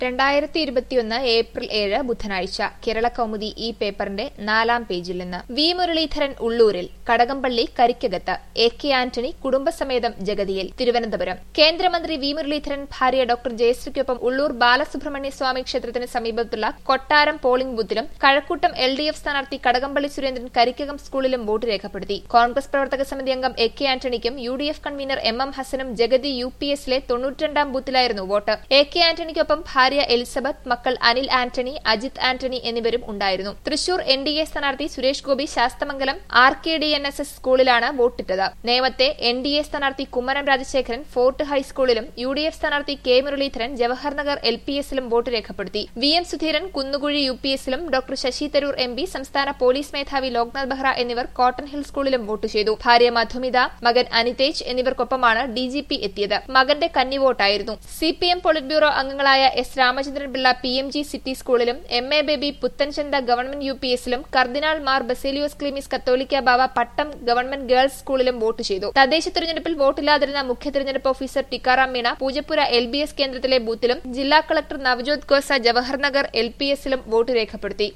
2021 April 7 ബുധനാഴ്ച കേരള കൗമുദി ഈ പേപ്പറിന്റെ 4-ാം പേജിൽ നിന്ന് വി മുരളീധരൻ ഉള്ളൂരിൽ കടകംപള്ളി കരിക്കകത്ത് എ കെ ആന്റണി കുടുംബസമേതം ജഗതിയിൽ തിരുവനന്തപുരം കേന്ദ്രമന്ത്രി വി മുരളീധരൻ ഭാര്യ ഡോക്ടർ ജയശ്രീക്കൊപ്പം ഉള്ളൂർ ബാലസുബ്രഹ്മണ്യ സ്വാമി ക്ഷേത്രത്തിന് സമീപത്തുള്ള കൊട്ടാരം പോളിംഗ് ബൂത്തിലും കഴക്കൂട്ടം LDF സ്ഥാനാർത്ഥി കടകംപള്ളി സുരേന്ദ്രൻ കരിക്കകം സ്കൂളിലും വോട്ട് രേഖപ്പെടുത്തി. കോൺഗ്രസ് പ്രവർത്തക സമിതി അംഗം എ കെ ആന്റണിക്കും UDF കൺവീനർ MM ഹസനും ജഗതി UPS-ലെ 92-ാം ബൂത്തിലായിരുന്നു വോട്ട്. എ കെ ആന്റണിക്കൊപ്പം ഭാര്യ എലിസബത്ത്, മക്കൾ അനിൽ ആന്റണി, അജിത് ആന്റണി എന്നിവരും ഉണ്ടായിരുന്നു. തൃശൂർ NDA സ്ഥാനാർത്ഥി സുരേഷ് ഗോപി ശാസ്തമംഗലം RKDNSS സ്കൂളിലാണ് വോട്ടിട്ടത്. നേമത്തെ NDA സ്ഥാനാർത്ഥി കുമ്മനം രാജശേഖരൻ ഫോർട്ട് ഹൈസ്കൂളിലും UDF സ്ഥാനാർത്ഥി കെ മുരളീധരൻ ജവഹർനഗർ LPS-ലും വോട്ട് രേഖപ്പെടുത്തി. VM സുധീരൻ കുന്നുകുഴി UPS-ലും ഡോക്ടർ ശശി തരൂർ MP, സംസ്ഥാന പോലീസ് മേധാവി ലോക്നാഥ് ബെഹ്റ എന്നിവർ കോട്ടൺ ഹിൽ സ്കൂളിലും വോട്ട് ചെയ്തു. ഭാര്യ മധുമിത, മകൻ അനിതേജ് എന്നിവർക്കൊപ്പമാണ് DGP എത്തിയത്. മകന്റെ കന്നിവോട്ടായിരുന്നു. CPM പോളിറ്റ് ബ്യൂറോ അംഗങ്ങളായ S Ramachandran Pillai PMG city സ്കൂളിലും MA ബേബി പുത്തൻചന്ത ഗവൺമെന്റ് UPS-ലും cardinal Mar Baselios Cleemis Catholica Bava Pattom government girls സ്കൂളിലും വോട്ട് ചെയ്തു. തദ്ദേശ തെരഞ്ഞെടുപ്പിൽ വോട്ടില്ലാതിരുന്ന മുഖ്യ തെരഞ്ഞെടുപ്പ് ഓഫീസർ ടിക്കാറാം മീണ പൂജപ്പുര LBS കേന്ദ്രത്തിലെ ബൂത്തിലും ജില്ലാ കളക്ടർ നവജോത് ഖോസ ജവഹർനഗർ LPS-ലും വോട്ട് രേഖപ്പെടുത്തി.